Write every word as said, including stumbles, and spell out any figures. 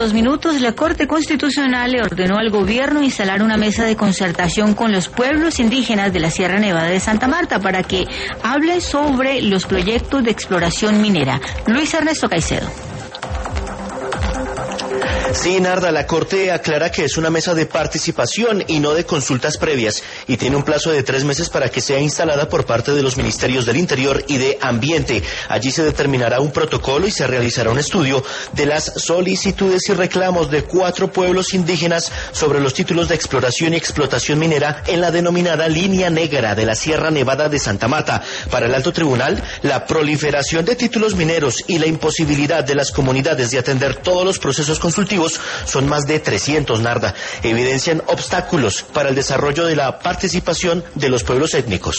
Dos minutos, la Corte Constitucional le ordenó al gobierno instalar una mesa de concertación con los pueblos indígenas de la Sierra Nevada de Santa Marta para que hable sobre los proyectos de exploración minera. Luis Ernesto Caicedo. Sí, Narda, la Corte aclara que es una mesa de participación y no de consultas previas y tiene un plazo de tres meses para que sea instalada por parte de los Ministerios del Interior y de Ambiente. Allí se determinará un protocolo y se realizará un estudio de las solicitudes y reclamos de cuatro pueblos indígenas sobre los títulos de exploración y explotación minera en la denominada Línea Negra de la Sierra Nevada de Santa Marta. Para el Alto Tribunal, la proliferación de títulos mineros y la imposibilidad de las comunidades de atender todos los procesos consultivos son más de trescientos, Narda, evidencian obstáculos para el desarrollo de la participación de los pueblos étnicos.